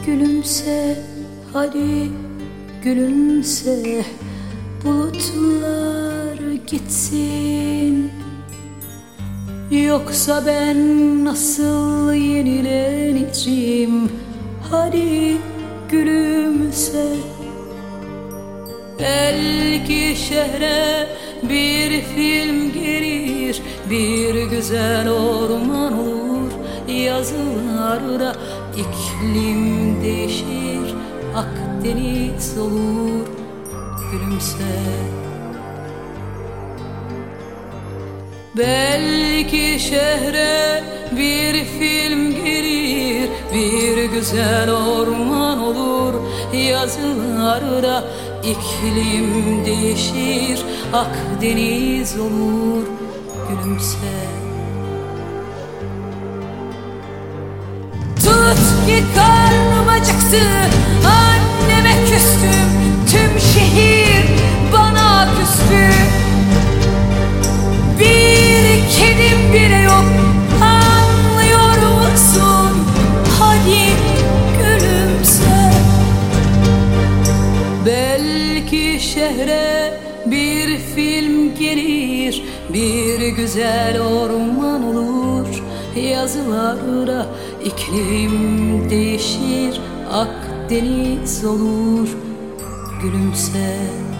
Gülümse, hadi gülümse, bulutlar gitsin. Yoksa ben nasıl yenileneceğim? Hadi gülümse. Belki şehre bir film gelir, bir güzel orman olur, yazılarda iklim değişir, Akdeniz olur. Gülümse. Belki şehre bir film gelir, bir güzel orman olur, yazılarda iklim değişir, Akdeniz olur. Gülümse. Tut ki karnım acıktı, anneme küstüm, tüm şehir bana küstü. Bir kedim bile yok, anlıyor musun? Hadi gülümse. Belki şehre bir film gelir, bir güzel orman olur, yazılarda iklim değişir, Akdeniz olur. Gülümse.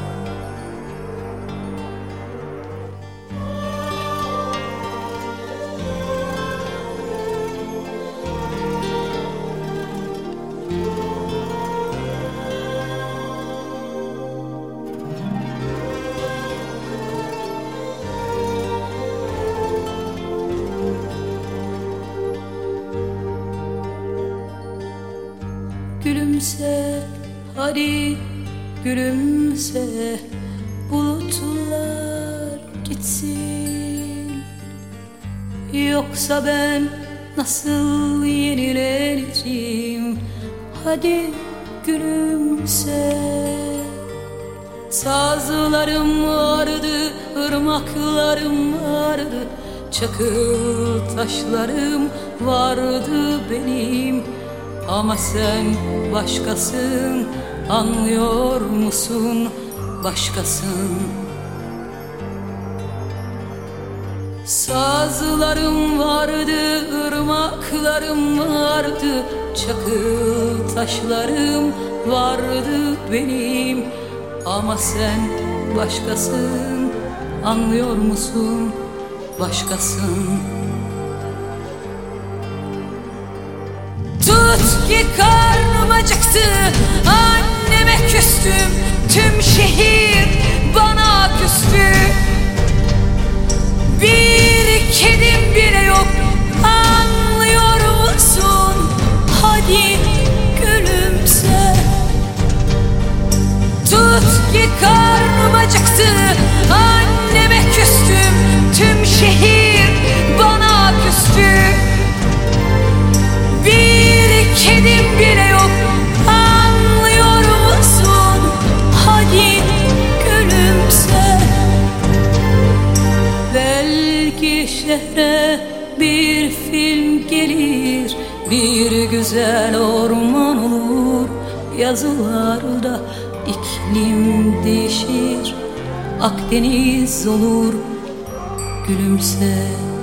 Gülümse, hadi gülümse, bulutlar gitsin. Yoksa ben nasıl yenileneceğim? Hadi gülümse. Sazlarım vardı, ırmaklarım vardı, çakıl taşlarım vardı benim. Ama sen başkasın, anlıyor musun? Başkasın. Sazlarım vardı, ırmaklarım vardı, çakıl taşlarım vardı benim. Ama sen başkasın, anlıyor musun? Başkasın. Tut ki karnım acıktı, anneme küstüm, tüm şehir bana küstü. Bir kedim bile yok, anlıyor musun? Hadi gülümse. Tut ki karnım acıktı, anneme küstüm, tüm şehir bana küstü. Bir kedim bile yok, anlıyor musun? Hadi gülümse. Belki şehre bir film gelir, bir güzel orman olur, yazılarda iklim değişir, Akdeniz olur. Gülümse.